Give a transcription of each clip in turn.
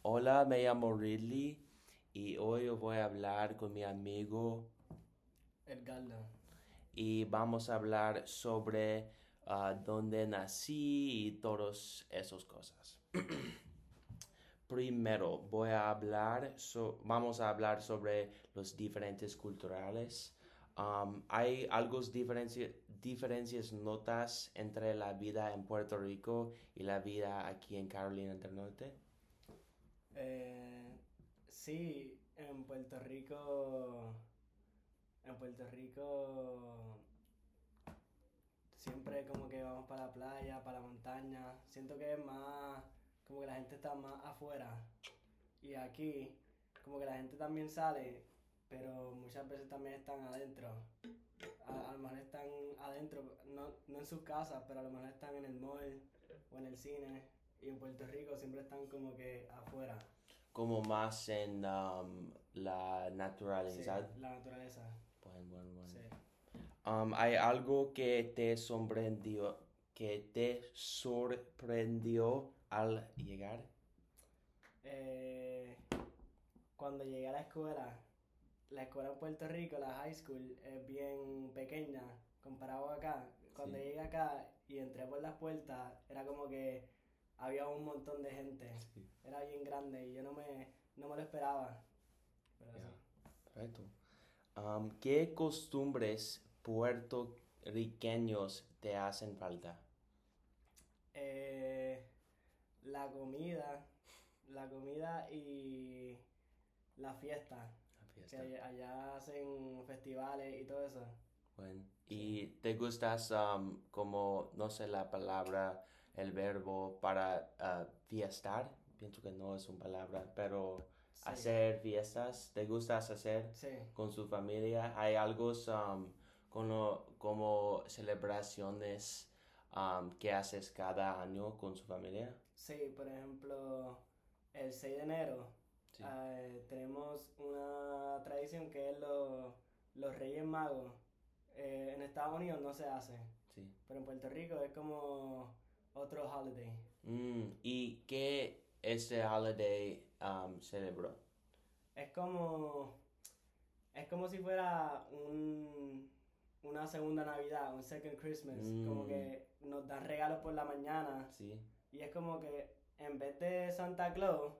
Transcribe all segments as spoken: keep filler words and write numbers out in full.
Hola, me llamo Ridley y hoy voy a hablar con mi amigo Edgardo. y vamos a hablar sobre ah, dónde nací y todas esas cosas. Primero voy a hablar, so- vamos a hablar sobre los diferentes culturales. Um, hay algo diferencia- diferencias notas entre la vida en Puerto Rico y la vida aquí en Carolina del Norte. Eh, sí, en Puerto Rico, en Puerto Rico siempre como que vamos para la playa, para la montaña. Siento que es más, como que la gente está más afuera. Y aquí, como que la gente también sale, pero muchas veces también están adentro. A, a lo mejor están adentro, no, no en sus casas, pero a lo mejor están en el mall o en el cine. Y en Puerto Rico siempre están como que afuera. Como más en um, la Sí, naturaleza. la naturaleza. Bueno, bueno, bueno. Sí. Um, ¿hay algo que te sorprendió, que te sorprendió al llegar? Eh, Cuando llegué a la escuela, la escuela en Puerto Rico, la high school, es bien pequeña comparado acá. Cuando Sí, llegué acá y entré por las puertas, era como que había un montón de gente. sí, Era bien grande y yo no me, no me lo esperaba. Pero ya, sí. perfecto. Um, ¿qué costumbres puertorriqueños te hacen falta? Eh, la comida, la comida y la fiesta, La que fiesta. allá allá hacen festivales y todo eso. Bueno, Sí, ¿y te gustas um, como, no sé la palabra, el verbo para uh, fiestar? Pienso que no es una palabra, pero sí, hacer fiestas, ¿te gustas hacer sí, con su familia? ¿Hay algo um, como, como celebraciones um, que haces cada año con su familia? sí. Por ejemplo, el seis de enero Sí, eh, tenemos una tradición que es lo- los Reyes Magos. Eh, en Estados Unidos no se hace, sí. pero en Puerto Rico es como otro holiday. Mm, ¿y qué este holiday um, celebró? Es como, es como si fuera un, una segunda Navidad, un second Christmas. Como Mm, que nos dan regalos por la mañana. sí. Y es como que en vez de Santa Claus,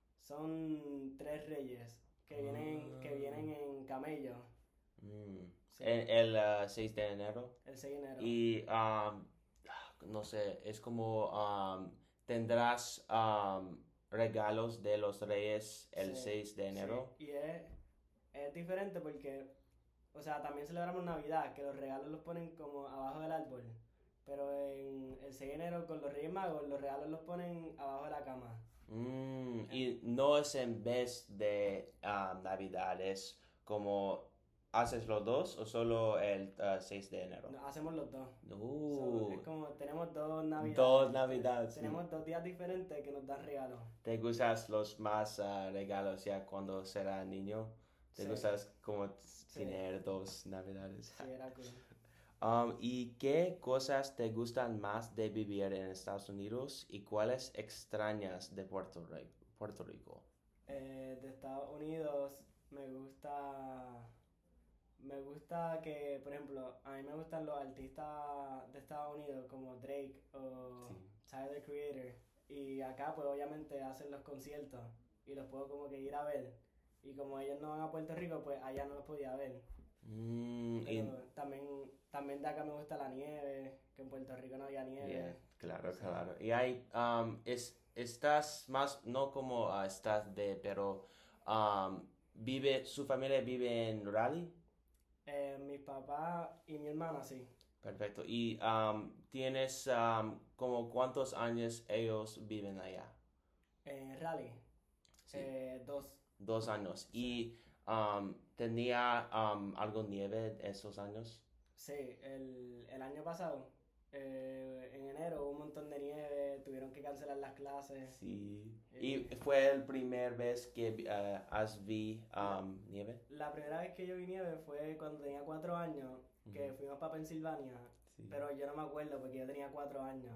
son tres reyes que vienen, que Ah. vienen en camello. Mm. Sí, El, el, ah, seis de enero. el seis de enero. Y um, no sé, es como um, tendrás um, regalos de los reyes Sí, el seis de sí. enero. Y es, es diferente porque, o sea, también celebramos Navidad, que los regalos los ponen como abajo del árbol. Pero en el seis de enero con los Reyes Magos, los regalos los ponen abajo de la cama. Mm, En- y no es en vez de ah, Navidad, es como haces los dos o solo el ah, seis de enero. no, hacemos los dos. So, es Uh, como, tenemos dos dos navidades, te- Navidades, sí. tenemos dos días diferentes que nos dan regalos. ¿Te gustas los más ah, regalos ya cuando será niño? ¿Te Sí, gustas como sí, tener dos Navidades? sí, era cool. Um, ¿y qué cosas te gustan más de vivir en Estados Unidos y cuáles extrañas de Puerto Rico? Puerto Rico. Eh, de Estados Unidos me gusta, me gusta que, por ejemplo, a mí me gustan los artistas de Estados Unidos como Drake o Sí. Tyler, the Creator. Y acá pues obviamente hacen los conciertos y los puedo como que ir a ver. Y como ellos no van a Puerto Rico, pues allá no los podía ver. Mm, y, Pero también, también de acá me gusta la nieve, que en Puerto Rico no había yeah, nieve. claro, Sí. claro. Y hay, um, es, estás más, no como ah, estás de, pero um, vive, su familia vive en Raleigh. Eh, mi papá y mi hermana, sí. Perfecto. ¿Y um, tienes um, como cuántos años ellos viven allá? Eh, Rally, Sí. eh, dos. Dos años. Sí. ¿Y um, tenía um, algo nieve esos años? Sí, el, el año pasado, eh, en enero, hubo un montón de nieve, tuvieron que cancelar las clases. Sí. ¿Y Y fue el primer vez que eh, has vi la, um, nieve? la primera vez que yo vi nieve fue cuando tenía cuatro años, Ujú. que fuimos para Pensilvania, Sí, pero yo no me acuerdo porque yo tenía cuatro años.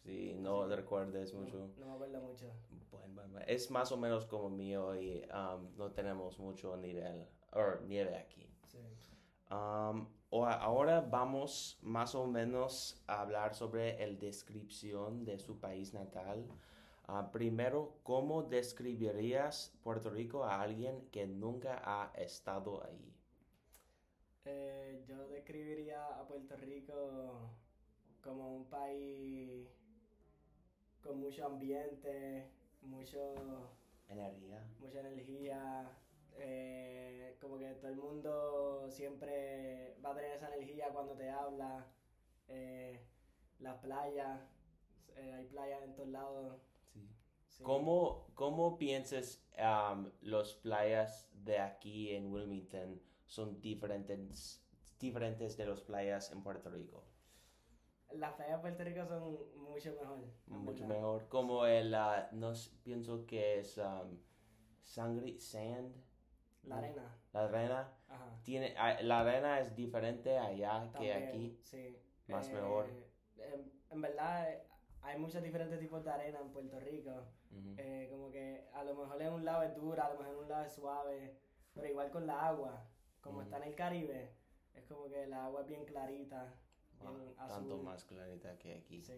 Sí, no Así que recuerdes no, mucho. no me acuerdo mucho. Bueno, bueno, bueno. Es más o menos como mío y um, no tenemos mucho nivel, o nieve aquí. Sí. Um, o- ahora vamos más o menos a hablar sobre la descripción de su país natal. Ah, primero, ¿cómo describirías Puerto Rico a alguien que nunca ha estado ahí? Eh, yo describiría a Puerto Rico como un país con mucho ambiente, mucho, Energía. mucha energía, eh, como que todo el mundo siempre va a tener esa energía cuando te habla, eh, las playas, eh, hay playas en todos lados, Sí. sí. ¿Cómo, cómo piensas um, las playas de aquí en Wilmington son diferentes, diferentes de las playas en Puerto Rico? Las playas de Puerto Rico son mucho mejor, en Mucho verdad. mejor. Como el, ah, no s- pienso que es um, sangre, sand, La ¿no? arena, La arena. ajá. Tiene, ah, la arena es diferente allá que También, aquí, sí. más mejor. Eh, en, en verdad, eh, hay muchos diferentes tipos de arena en Puerto Rico. Ujú. Eh, como que a lo mejor en un lado es dura, a lo mejor en un lado es suave. Pero igual con la agua, como Ujú. está en el Caribe, es como que la agua es bien clarita, Ah, bien tanto azul. más clarita que aquí. Sí.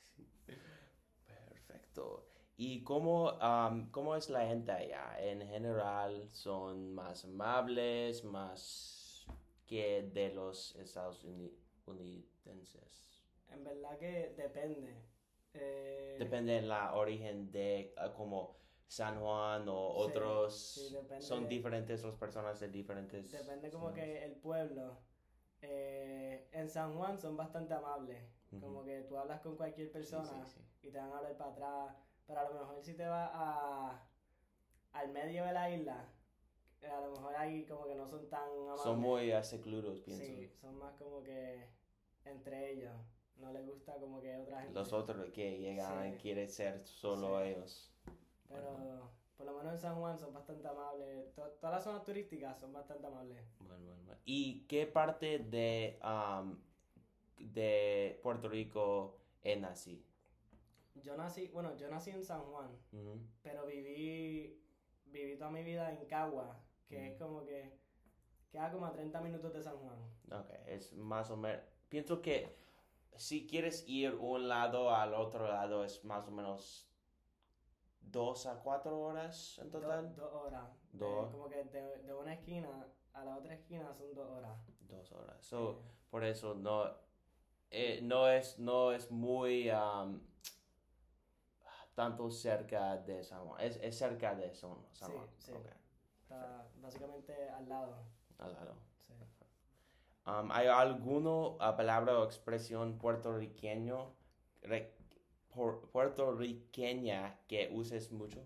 Perfecto. ¿Y cómo, am, cómo es la gente allá? En general, ¿son más amables, más que de los Estados Uni- Unidenses? En verdad que depende. Eh, Depende de la origen de ah, como San Juan o sí, otros. sí, Son depende. diferentes las personas de diferentes Depende como ciudades. que el pueblo. Eh, en San Juan son bastante amables. Como Ujú. que tú hablas con cualquier Sí, persona sí, sí. y te van a hablar para atrás. Pero a lo mejor si te vas a, al medio de la isla, eh, a lo mejor ahí como que no son tan Son amables. muy ah, secludos, pienso. Sí, son más como que entre ellos. No les gusta como que otra gente. Los otros que llegan Sí. quieren ser solo Sí. ellos. Pero Bueno, por lo menos en San Juan son bastante amables. To- todas las zonas turísticas son bastante amables. bueno, bueno, bueno. ¿Y qué parte de, am, de Puerto Rico es nací? Yo nací, bueno, yo nací en San Juan, Ujú. pero viví, viví toda mi vida en Cagua, que Ujú. es como que queda como a treinta minutos de San Juan. Ok, es más o menos. Pienso que si quieres ir un lado al otro lado es más o menos dos a cuatro horas en Do- total. dos horas. De- Dos, como que de, de una esquina a la otra esquina son dos horas. dos horas. So, Eh, por eso no, eh, no es, no es muy am, tanto cerca de San Juan. Es, es cerca de San, San sí, Juan. sí. Ok, Está básicamente al lado. al lado. Sí. Um, ¿hay alguna ah, palabra o expresión puertorriqueño, re- por- puertorriqueña que uses mucho?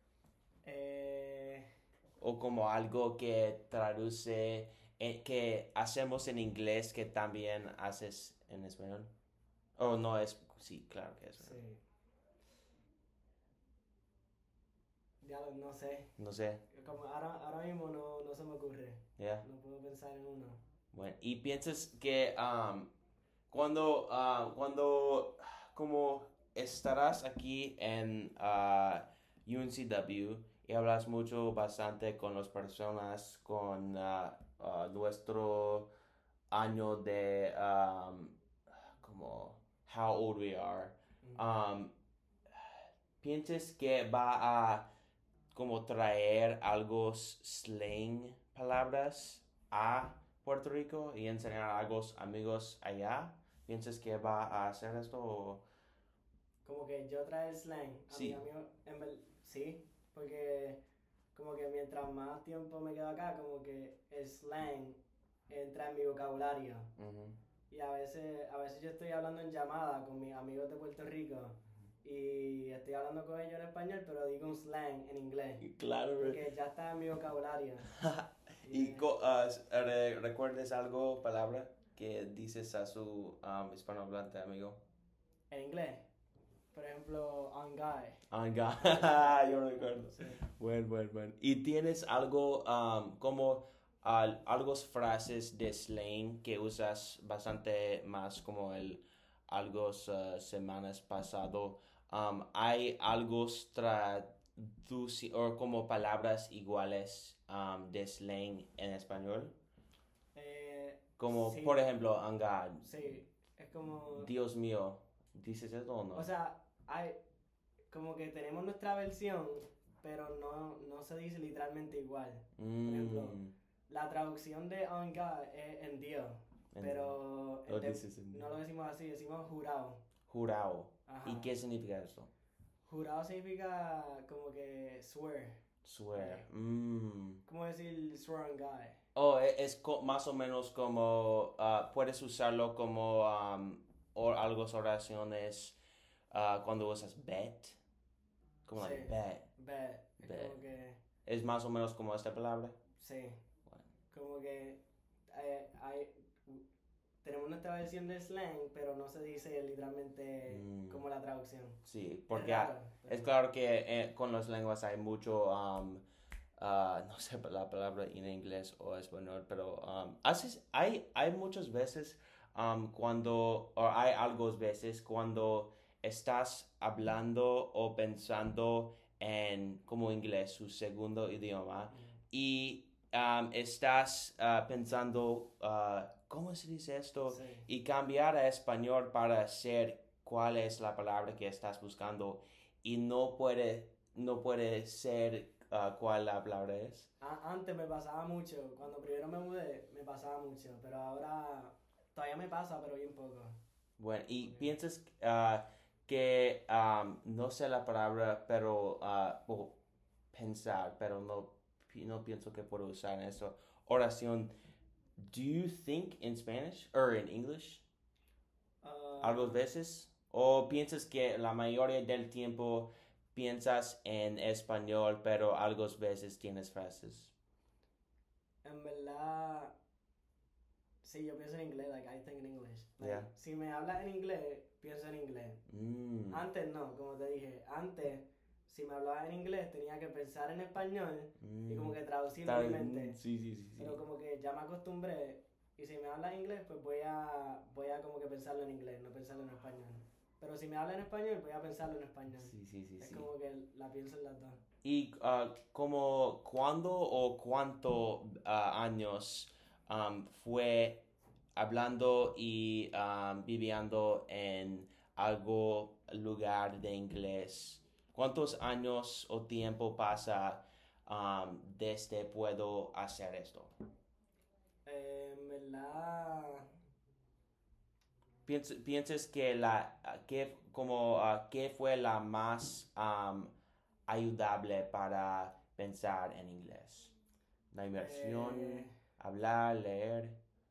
Eh, O como algo que traduce, eh, que hacemos en inglés que también haces en español? Oh, no es, sí, claro que es. sí. Ya lo- no sé. No sé, Como ahora, ahora mismo no, no se me ocurre. ya. No puedo pensar en uno. Bueno, y piensas que um, cuando, ah, cuando como estarás aquí en ah, U N C W y hablas mucho, bastante con las personas, con ah, ah, nuestro año de um, como how old we are, Mm. um, ¿piensas que va a como traer algo s- slang palabras a Puerto Rico y enseñar a los amigos allá? ¿Piensas que va a hacer esto? O- Como que yo traer slang a Sí. mis amigos, en ver- sí, porque como que mientras más tiempo me quedo acá, como que el slang entra en mi vocabulario. Ujú. Y a veces, a veces yo estoy hablando en llamada con mis amigos de Puerto Rico y estoy hablando con ellos en español, pero digo un slang en inglés, Claro. porque ya está en mi vocabulario. ¿Y Yeah. co- ah, s- re- recuerdas algo, palabra, que dices a su um, hispanohablante amigo? En inglés, por ejemplo, on guy. Anga, yo recuerdo. Sí. Bueno, bueno, bueno. ¿Y tienes algo um, como al- algo frases de slang que usas bastante más como el algunas uh, semanas pasado. Um, hay algunos traduci o como palabras iguales um, de slang en español. Eh, Como sí, por ejemplo, anga, sí, es como, Dios mío, ¿dices eso o no? o sea, hay, como que tenemos nuestra versión, pero no, no se dice literalmente igual. Por ejemplo, Mm, la traducción de on God es en Dios, en- pero lo en de- dices en no lo decimos así, decimos jurado. jurado. ¿Y Ajá. qué significa eso? Jurado significa como que swear. Swear. Like, Mm. ¿cómo decir swear on God? Oh, e- es, co- más o menos como, ah, puedes usarlo como um, o algunas oraciones ah, cuando usas bet, como Sí, like bet, bet. Es bet. como que, Es más o menos como esta palabra. sí, Bueno, como que eh, hay, tenemos nuestra versión del slang, pero no se dice literalmente mm, como la traducción. sí, Es porque raro, ah, es pero claro que eh, con las lenguas hay mucho, um, ah, no sé la palabra en inglés o español, pero um, haces, hay, hay muchas veces um, cuando, o hay algunas veces cuando estás hablando o pensando en como inglés, su segundo idioma, mm, y um, estás ah, pensando, ah, ¿cómo se dice esto? sí. Y cambiar a español para hacer cuál es la palabra que estás buscando y no puede, no puede ser uh, cuál la palabra es. A- antes me pasaba mucho, cuando primero me mudé, me pasaba mucho, pero ahora todavía me pasa, pero bien poco. Bueno, y Como que, piensas uh, que, um, no sé la palabra, pero, uh, o pensar, pero no, pi- no pienso que puedo usar eso. Oración. Do you think in Spanish or in English? Algunas ah, veces. ¿O piensas que la mayoría del tiempo piensas en español, pero algunas veces tienes frases? en verdad, sí, yo pienso en inglés, like, I think in English. Like, Yeah. si me hablas en inglés, pienso en inglés. Mm, Antes no, como te dije, antes, si me hablabas en inglés, tenía que pensar en español y como mm. que traducirlo en Tal- mi mm, mente. sí, sí, sí, Pero sí. como que ya me acostumbré y si me hablas inglés, pues voy a, voy a como que pensarlo en inglés, no pensarlo en español. Pero si me habla en español, voy a pensarlo en español. Sí, sí, sí, Es sí. como que la pienso en las dos. ¿Y ah, como cuándo o cuánto ah, años am, fue hablando y am, viviendo en algo lugar de inglés? ¿Cuántos años o tiempo pasa am, desde puedo hacer esto? Eh, en verdad, Piens- ¿Piensas que la ah, que como ah, qué fue la más am, ayudable para pensar en inglés? La eh, inversión, hablar, leer.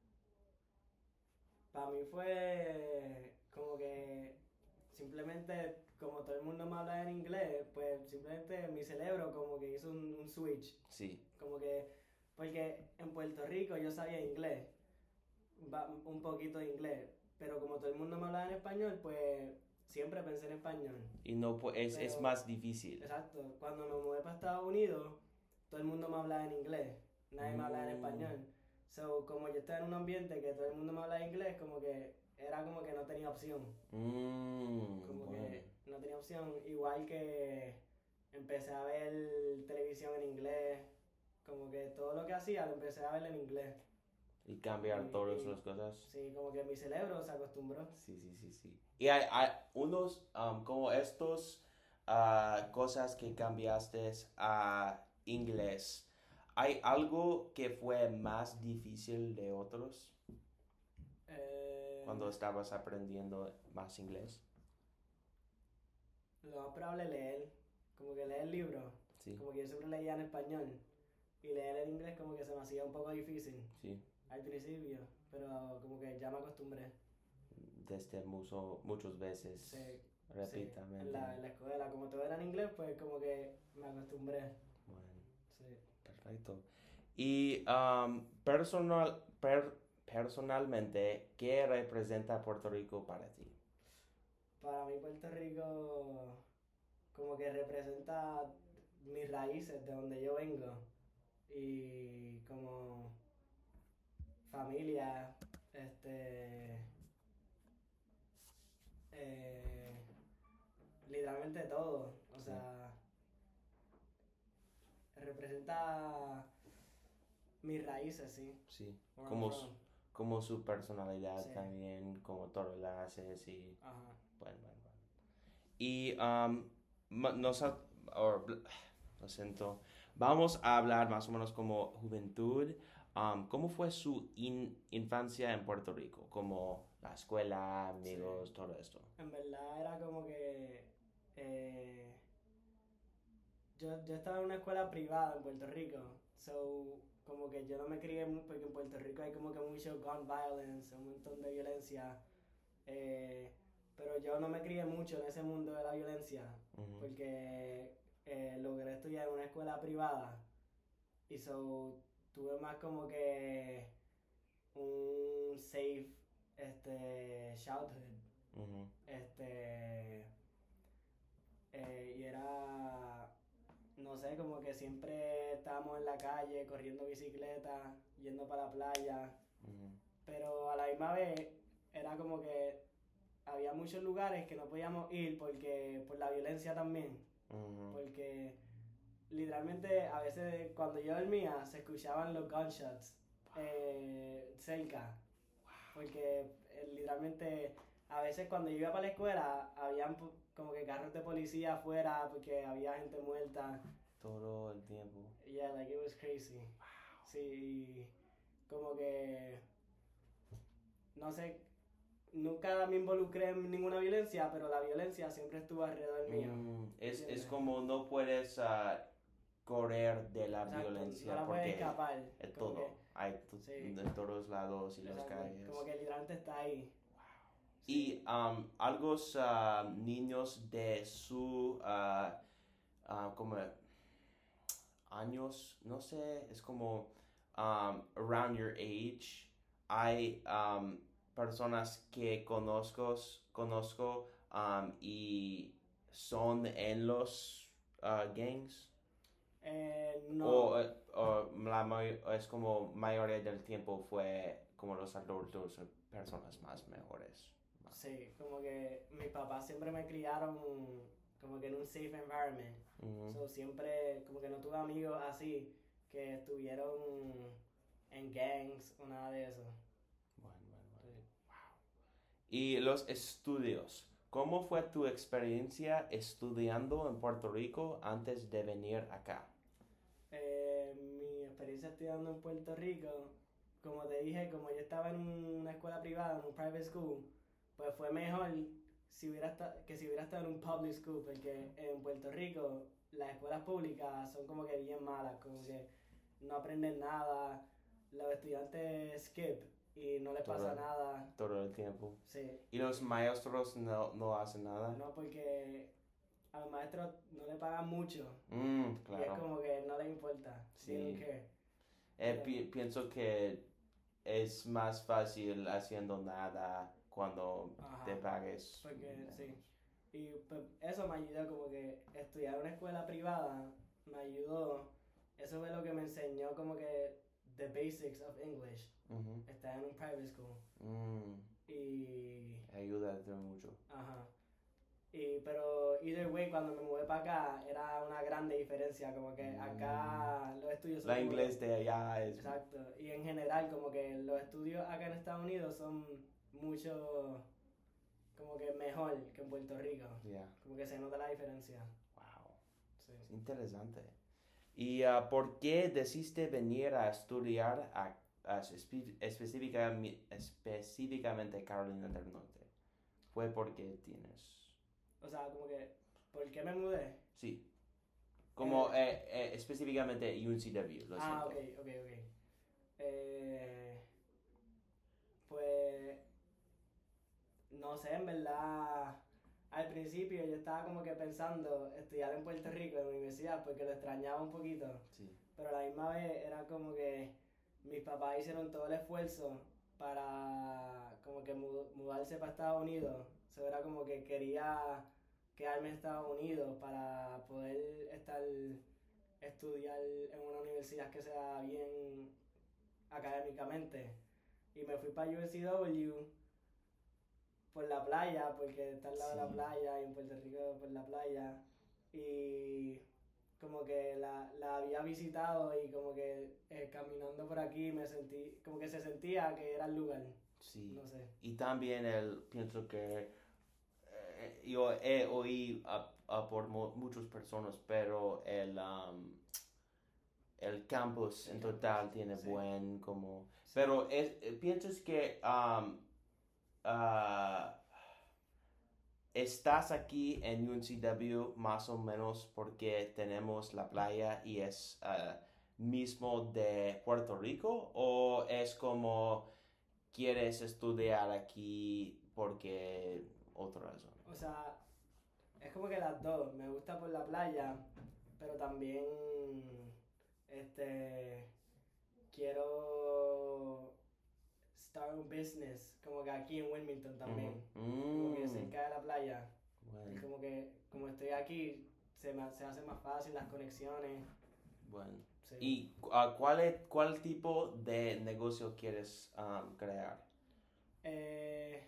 para mí fue como que simplemente, como todo el mundo me habla en inglés, pues simplemente mi cerebro como que hizo un, un switch. Sí. Como que, porque en Puerto Rico yo sabía inglés, ba- un poquito de inglés, pero como todo el mundo me hablaba en español, pues siempre pensé en español. Y no pu- es, es Pero, más difícil. exacto, cuando me mudé para Estados Unidos, todo el mundo me hablaba en inglés, nadie me hablaba en Mm, español. So, como yo estaba en un ambiente que todo el mundo me hablaba inglés, como que era como que no tenía opción. mm, Como bueno. que no tenía opción. Igual que empecé a ver televisión en inglés, como que todo lo que hacía lo empecé a ver en inglés. Y Y, cambiar todas las y cosas. sí, como que mi cerebro se acostumbró. Sí, sí, sí, sí. Y hay, hay unos um, como estos ah, cosas que cambiaste a inglés. ¿Hay algo que fue más difícil de otros cuando Eh, estabas aprendiendo más inglés? lo más probable es leer, como que leer libros, Sí, como que yo siempre leía en español y leer en inglés como que se me hacía un poco difícil sí. al principio, pero como que ya me acostumbré. Desde mucho, muchas veces, Sí, sí, repítame. en la, en la escuela, como todo era en inglés, pues como que me acostumbré. Bueno, Sí. perfecto. Y um, personal, per- personalmente, ¿qué representa Puerto Rico para ti? Para mí Puerto Rico como que representa mis raíces, de donde yo vengo y como familia, este, Eh, literalmente todo. O Sí. sea, representa mis raíces, sí. Sí, Where I'm como, su- from. como su personalidad Sí. también, como todo lo haces y Ajá. bueno, bueno, bueno. Y um, ma- nos, ha- or- bl- lo siento, vamos a hablar más o menos como juventud. Um, ¿cómo fue su in- infancia en Puerto Rico? Como la escuela, Sí. amigos, todo esto. En verdad era como que eh, yo, yo estaba en una escuela privada en Puerto Rico, so como que yo no me crié mu- porque en Puerto Rico hay como que mucho gun violence, un montón de violencia, eh, pero yo no me crié mucho en ese mundo de la violencia Ujú, porque eh, logré estudiar en una escuela privada y so tuve más como que un safe este childhood, ujú, este eh, y era, no sé, como que siempre estábamos en la calle, corriendo bicicleta, yendo para la playa, ujú, pero a la misma vez era como que había muchos lugares que no podíamos ir porque por la violencia también, ujú. porque literalmente a veces cuando yo dormía se escuchaban los gunshots eh, cerca, porque eh, literalmente a veces cuando yo iba para la escuela habían pu- como que carros de policía afuera porque había gente muerta. Todo el tiempo. Yeah, like it was crazy. Sí, como que no sé, nunca me involucré en ninguna violencia, pero la violencia siempre estuvo alrededor mío. Mm, es, es ¿Entiendes? como no puedes ah, correr de la Exacto, no violencia la puedes porque escapar. es Como que, todo. Hay to- sí, de todos lados y las exacto, calles. como que literalmente está ahí. Sí. Y um, algunos ah, niños de su ah, ah, como años, no sé, es como um, around your age. Hay um, personas que conozco, conozco um, y son en los ah, gangs. Eh, O, no, eh, o la may- es como mayoría del tiempo fue como los adultos, eh, personas más mejores. sí, como que mis papás siempre me criaron como que en un safe environment. Ujú. So, siempre, como que no tuve amigos así que estuvieron en gangs o nada de eso. Bueno, bueno, bueno. Sí. Y los estudios. ¿Cómo fue tu experiencia estudiando en Puerto Rico antes de venir acá? Eh, mi experiencia estudiando en Puerto Rico, como te dije, como yo estaba en una escuela privada, en un private school, pues fue mejor si hubiera esta- que si hubiera estado en un public school, porque en Puerto Rico las escuelas públicas son como que bien malas, como que no aprenden nada, los estudiantes skip y no les pasa Todo, nada. todo el tiempo. Sí, ¿Y los maestros no, no hacen nada? no porque a los maestros no le pagan mucho Mm, y es claro. como que no les importa. They don't Sí. care. Eh, Pero- pi- pienso que es más fácil haciendo nada cuando Ajá. te pagues Porque menos. sí. Y pues eso me ayudó como que estudiar en una escuela privada me ayudó. Eso fue lo que me enseñó como que the basics of English. Ujú. Estar en un private school. Mm, Y ayuda mucho. ajá. Y pero either way cuando me mudé para acá era una grande diferencia, como que acá los estudios son La como que- inglés de allá es... exacto. Y en general como que los estudios acá en Estados Unidos son mucho como que mejor que en Puerto Rico. Yeah. Como que se nota la diferencia. Wow. Sí. Es interesante. ¿Y ah, por qué decidiste venir a estudiar a, a espe- específica- específicamente Carolina del Norte? ¿Fue porque tienes? O sea, como que, ¿por qué me mudé? Sí. Como Eh, eh, eh, específicamente U C W, lo ah, siento. ok, ok, ok. Eh, pues, no sé, en verdad, al principio yo estaba como que pensando estudiar en Puerto Rico, en la universidad, porque lo extrañaba un poquito. Sí. Pero a la misma vez era como que mis papás hicieron todo el esfuerzo para como que mu- mudarse para Estados Unidos. Eso era como que quería quedarme en Estados Unidos para poder estar estudiar en una universidad que sea bien académicamente. Y me fui para U N C W por la playa, porque está al lado de la Sí. playa y en Puerto Rico por la playa. Y como que la, la había visitado y como que eh, caminando por aquí me sentí, como que se sentía que era el lugar, Sí. no sé. Y también el, pienso que eh, yo he oído a, a por mu- muchas personas, pero el, um, el campus El en campus, total tiene sí. buen como... Sí. Pero es, eh, piensas que um, ah, estás aquí en U N C W más o menos porque tenemos la playa y es ah, mismo de Puerto Rico o es como quieres estudiar aquí porque otra razón. O sea, es como que las dos. Me gusta por la playa, pero también este quiero start un business, como que aquí en Wilmington también, como que Mm, cerca de la playa. Y bueno, como que como estoy aquí, se me se hace más fácil las conexiones. bueno. Sí. ¿Y ah, cuál, es- cuál tipo de negocio quieres um, crear? Eh,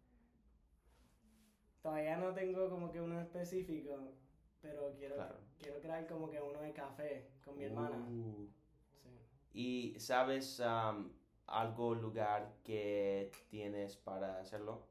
todavía no tengo como que uno específico, pero quiero, Claro. quiero crear como que uno de café con mi hermana. Uh, Sí. ¿Y sabes um, algo lugar que tienes para hacerlo?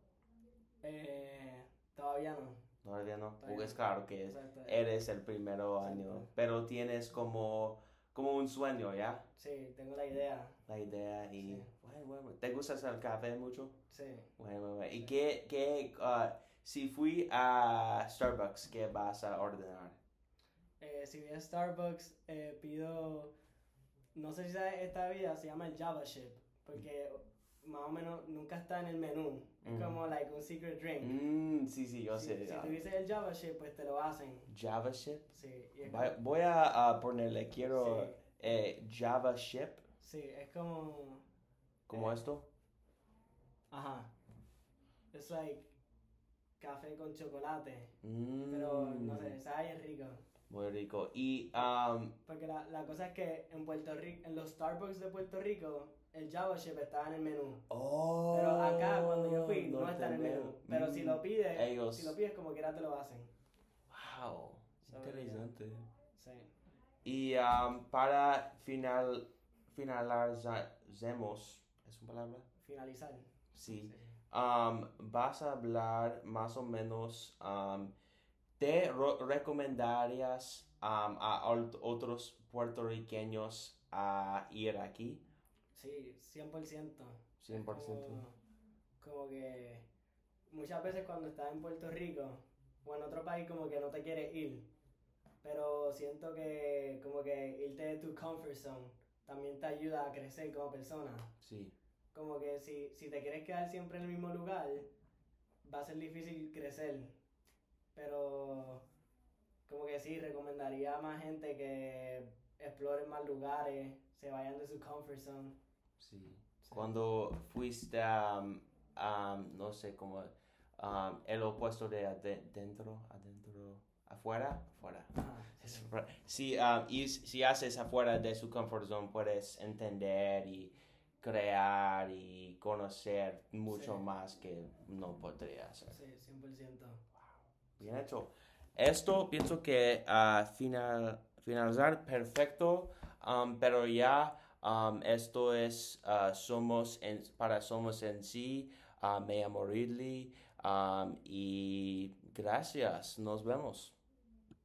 Eh, todavía no. Todavía no, Todavía porque es no. claro que Exacto. eres el primero año, Exacto. pero tienes como, como un sueño, ¿ya? Sí, tengo la idea. La idea y, Sí. bueno, bueno, ¿te gusta hacer café mucho? Sí. Bueno, bueno, bueno. ¿Y qué, qué, ah, si fui a Starbucks, qué vas a ordenar? Eh, si voy a Starbucks, eh, pido. No sé si sabes, esta bebida se llama el Java Ship, porque más o menos nunca está en el menú. Es Ujú. como like un secret drink. Mm, sí, sí, yo Si, sé. si ah, tú dices el Java Ship, pues te lo hacen. Java Ship. Sí, y es Va- como, Voy a, a ponerle, quiero sí, eh, Java Ship, sí, es como. como eh, esto. ajá. Es like café con chocolate. Pero no sé, Mm, sabe bien rico. muy rico. Y, um, Porque la, la cosa es que en Puerto Rico, en los Starbucks de Puerto Rico, el Java Chip estaba en el menú. oh, Pero acá cuando yo fui no, no está en el tener- menú. Pero si lo mm, pides, ellos, si lo pides como quiera te lo hacen. wow, So, interesante. yeah. Sí. Y um, para final, finalizamos, ¿es una palabra? Finalizar. Sí. Sí. Um, vas a hablar más o menos, um, ¿te ro- recomendarías um, a ot- otros puertorriqueños a ir aquí? Sí, cien por ciento. cien por ciento. Es como, como que muchas veces cuando estás en Puerto Rico o en otro país como que no te quieres ir. Pero siento que como que irte de tu comfort zone también te ayuda a crecer como persona. Sí, Como que si, si te quieres quedar siempre en el mismo lugar, va a ser difícil crecer. Pero como que sí, recomendaría a más gente que exploren más lugares, se vayan de su comfort zone. sí. Sí. Cuando fuiste a, um, a, no sé cómo, um, el opuesto de adentro, adentro, afuera, afuera. Ajá, Es sí. ra- Si, um, y s- si haces afuera de su comfort zone, puedes entender y crear y conocer mucho Sí. más que no podría hacer. Sí, cien por ciento. Bien hecho. Esto pienso que a final, finalizar perfecto, um, pero ya um, esto es uh, Somos en, para Somos en sí. Uh, me llamo Ridley um, y gracias. Nos vemos.